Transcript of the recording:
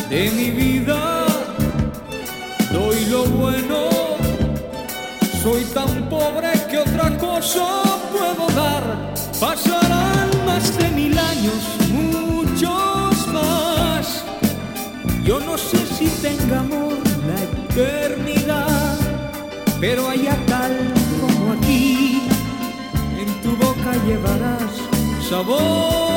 de mi vida, doy lo bueno. Soy tan pobre que otra cosa puedo dar. Pasarán más de 1000 años, muchos más. Yo no sé si tenga amor la eternidad, pero allá tal como aquí, en tu boca llevarás sabor.